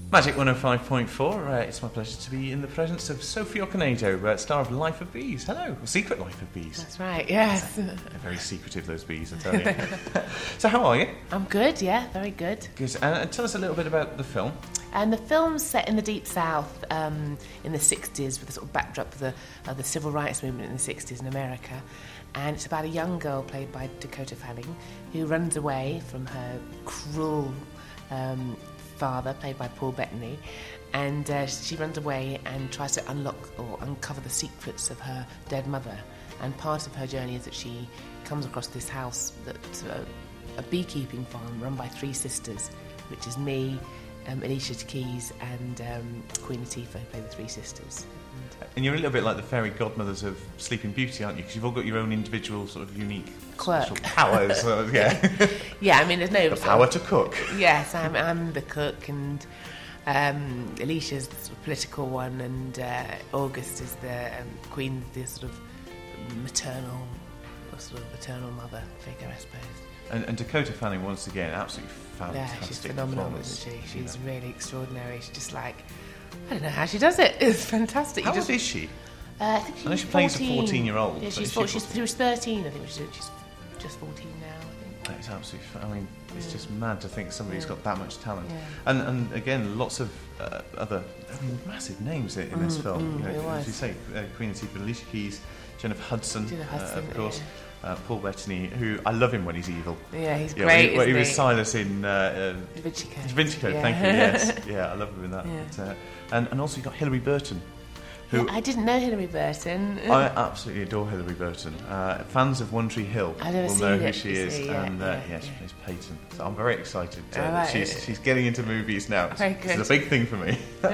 Magic 105.4, it's my pleasure to be in the presence of Sophie Okonedo, star of Life of Bees. Hello, Secret Life of Bees. That's right, yes. They're very secretive, those bees, I tell you. So how are you? I'm good, yeah, very good. Good. And tell us a little bit about the film. And the film's set in the Deep South in the 60s, with a sort of backdrop of the civil rights movement in the 60s in America. And it's about a young girl played by Dakota Fanning who runs away from her cruel father, played by Paul Bettany, and she runs away and tries to unlock or uncover the secrets of her dead mother. And part of her journey is that she comes across this house that's a beekeeping farm run by three sisters, which is me, Alicia Keys and Queen Latifah, who play the three sisters. And you're a little bit like the fairy godmothers of Sleeping Beauty, aren't you? Because you've all got your own individual sort of unique quirk powers. Yeah. Yeah, I mean, there's no... The power to cook. Yes, I'm the cook, and Alicia's the sort of political one, and August is the Queen, the sort of maternal mother figure, I suppose. And Dakota Fanning, once again, absolutely fantastic. Yeah, she's phenomenal, isn't she? She's really extraordinary. She's just like... I don't know how she does it. It's fantastic. How old is she? I think she's I know she plays a 14-year-old. Yeah, she was 13, I think. She's just 14 now, I think. That is absolutely... I mean, it's just mad to think somebody's got that much talent. Yeah. And again, lots of other massive names in this film. As you say, Queen Latifah, Alicia Keys, Jennifer Hudson, of course. Yeah. Paul Bettany, who I love him when he's evil. Yeah, he's great. He was Silas in Da Vinci Code. Da Vinci Code, thank you. Yes, yeah, I love him in that. Yeah. But, and also you got Hilary Burton. Who I didn't know Hilary Burton. I absolutely adore Hilary Burton. Fans of One Tree Hill will know who she is, she plays Peyton. So I'm very excited. She's getting into movies now. It's a big thing for me.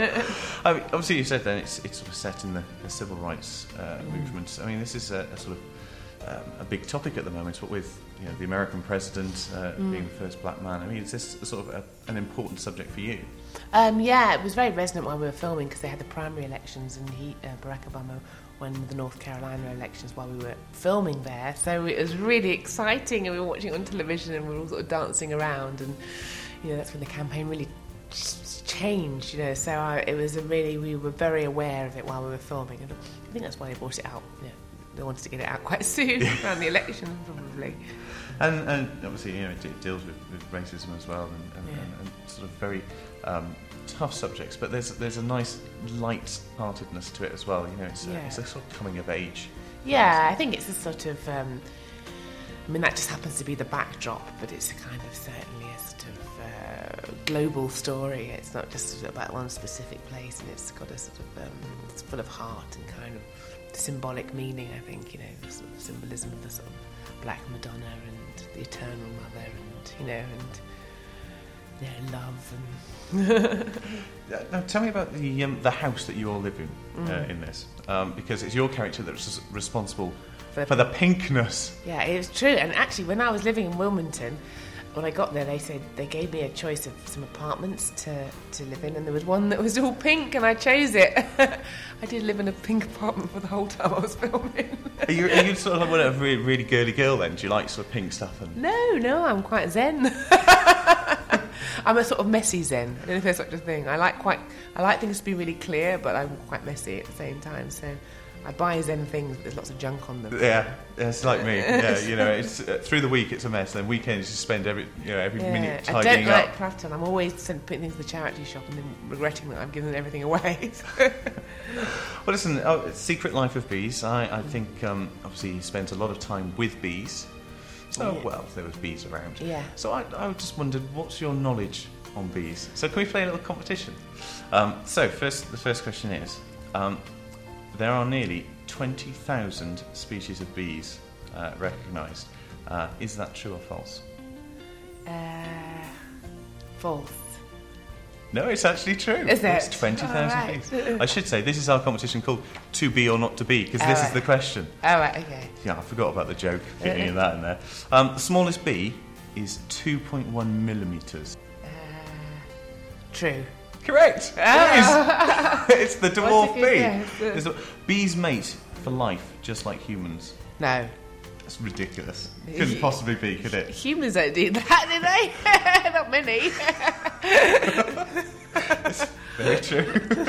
I mean, obviously, you said then it's sort of set in the civil rights movement. I mean, this is a sort of a big topic at the moment, but with the American president being the first black man. I mean, is this sort of an important subject for you? Yeah, it was very resonant while we were filming because they had the primary elections, and Barack Obama won the North Carolina elections while we were filming there. So it was really exciting, and we were watching it on television, and we were all sort of dancing around, and that's when the campaign really changed. So we were very aware of it while we were filming, and I think that's why they brought it out. They wanted to get it out quite soon around the election, probably. And obviously, it deals with racism as well, and sort of very tough subjects. But there's a nice light-heartedness to it as well. It's a sort of coming of age. Yeah, I think it's a sort of. I mean, that just happens to be the backdrop, but it's kind of certainly a sort of global story. It's not just about one specific place, and it's got a sort of it's full of heart and kind of symbolic meaning. I think the sort of symbolism of the sort of Black Madonna and the Eternal Mother, and love and. Now, tell me about the house that you all live in this, because it's your character that's responsible for the pinkness. Yeah, it's true. And actually, when I was living in Wilmington, when I got there, they gave me a choice of some apartments to live in, and there was one that was all pink, and I chose it. I did live in a pink apartment for the whole time I was filming. Are you sort of a really, really girly girl then? Do you like sort of pink stuff? No, I'm quite zen. I'm a sort of messy zen. I don't know if there's such a thing. I like things to be really clear, but I'm quite messy at the same time. So I buy zen things, but there's lots of junk on them. Yeah, it's like me. Yeah, it's through the week it's a mess. Then weekends you spend every minute tidying up. I don't like clutter. I'm always putting things in the charity shop and then regretting that I've given everything away. Well, listen, Secret Life of Bees. I think obviously you spent a lot of time with bees. There was bees around. Yeah. So I just wondered, what's your knowledge on bees? So can we play a little competition? So the first question is. There are nearly 20,000 species of bees recognised. Is that true or false? False. No, it's actually true. Is it? It's 20,000 bees. I should say, this is our competition called To Be or Not to Be, because this is the question. Oh, right, okay. Yeah, I forgot about the joke, getting that in there. The smallest bee is 2.1 millimetres. True. Correct. Oh. It is. It's the dwarf bee. Bees mate for life, just like humans. No. That's ridiculous. Couldn't possibly be, could it? Humans don't do that, do they? Not many. It's very true.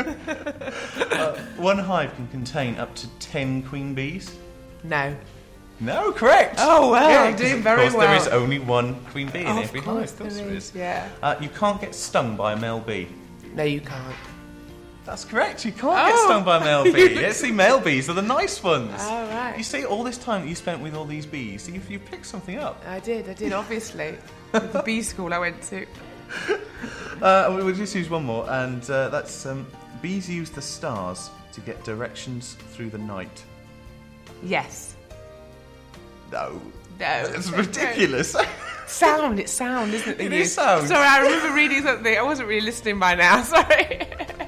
One hive can contain up to 10 queen bees. No. No, correct. Oh, well, yeah, I'm doing very well. Of course, there is only one queen bee in every hive. Of course there is. Yeah. You can't get stung by a male bee. No, you can't. That's correct. You can't get stung by a male bee. Yes, the male bees are the nice ones. Oh, right. You see, all this time that you spent with all these bees, you picked something up. I did, obviously. With the bee school I went to. We'll just use one more, and that's bees use the stars to get directions through the night. Yes. No. It's ridiculous. It's sound, isn't it? It is sound. Sorry, I remember reading something. I wasn't really listening by now, sorry.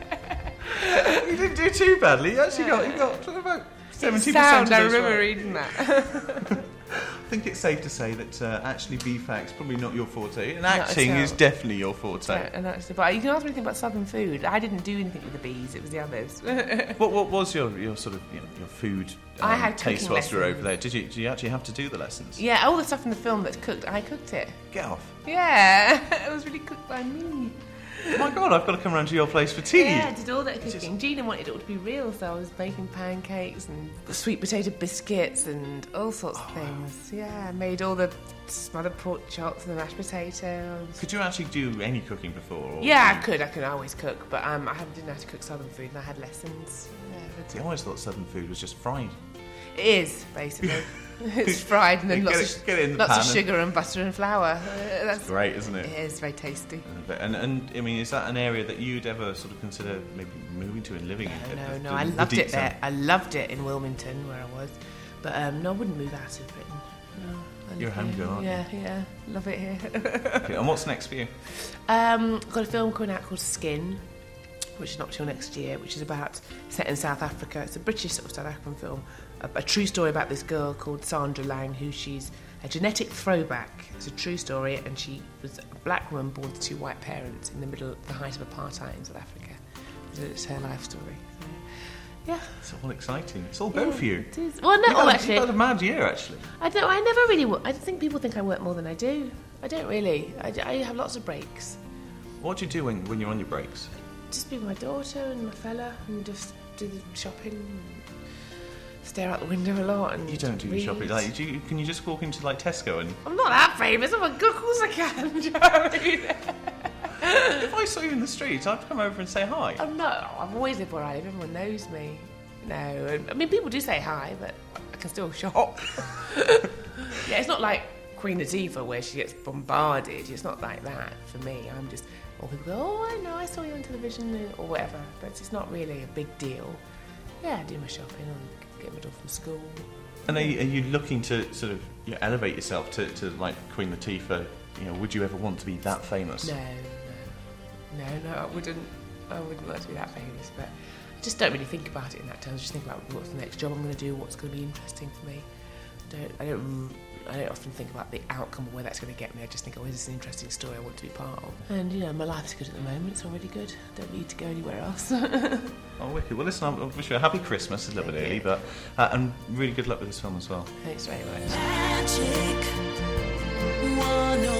You didn't do too badly. You actually got about 70% sound, of I remember right. reading that. I think it's safe to say that actually bee facts probably not your forte, and acting is definitely your forte. And actually, but you can ask me anything about southern food. I didn't do anything with the bees; it was the others. What was your sort of your food I had taste whilst you were over there? Did you actually have to do the lessons? Yeah, all the stuff in the film that's cooked, I cooked it. Get off. Yeah, it was really cooked by me. Oh my God, I've got to come round to your place for tea. Yeah, I did all that cooking. Gina wanted it all to be real, so I was making pancakes and sweet potato biscuits and all sorts of things. Yeah, I made all the smothered pork chops and the mashed potatoes. Could you actually do any cooking before? Or yeah, I could always cook, but I didn't know how to cook southern food, and I had lessons. I always thought southern food was just fried. It is, basically. It's fried and then lots of sugar and butter and flour. That's great, isn't it? It is very tasty. And I mean, is that an area that you'd ever sort of consider maybe moving to and living in? No, I loved it there. I loved it in Wilmington, where I was. But no, I wouldn't move out of Britain. No, you're a home girl, aren't you? Yeah, love it here. Okay, and what's next for you? I've got a film coming out called Skin, which is not till next year, which is set in South Africa. It's a British sort of South African film. A true story about this girl called Sandra Lang, she's a genetic throwback. It's a true story, and she was a black woman born to two white parents in the height of apartheid in South Africa. It's her life story. So, yeah. It's all exciting. It's all go for you. It is. Well, no, actually. You've had a mad year, actually. I never really. I think people think I work more than I do. I don't really. I have lots of breaks. What do you do when you're on your breaks? Just be with my daughter and my fella, and just do the shopping. Stare out the window a lot and you don't do your shopping. Like, can you just walk into like Tesco and? I'm not that famous. Oh my God, of course I can. Do you know what I mean? If I saw you in the street, I'd come over and say hi. Oh no, I've always lived where I live. Everyone knows me. No, I mean people do say hi, but I can still shop. Yeah, it's not like Queen Latifah where she gets bombarded. It's not like that for me. I'm just. Or people go, oh, I know, I saw you on television or whatever, but it's not really a big deal. Yeah, I do my shopping and get my daughter from school. And are you looking to sort of elevate yourself to like Queen Latifah? Would you ever want to be that famous? No, I wouldn't. I wouldn't like to be that famous, but I just don't really think about it in that terms. I just think about what's the next job I'm going to do, what's going to be interesting for me. I don't often think about the outcome or where that's going to get me. I just think, this is an interesting story I want to be part of. And, my life's good at the moment. It's already good. I don't need to go anywhere else. Oh, wicked. Well, listen, I wish you a happy Christmas. It's a little bit early, but and really good luck with this film as well. Thanks very much. Magic 101.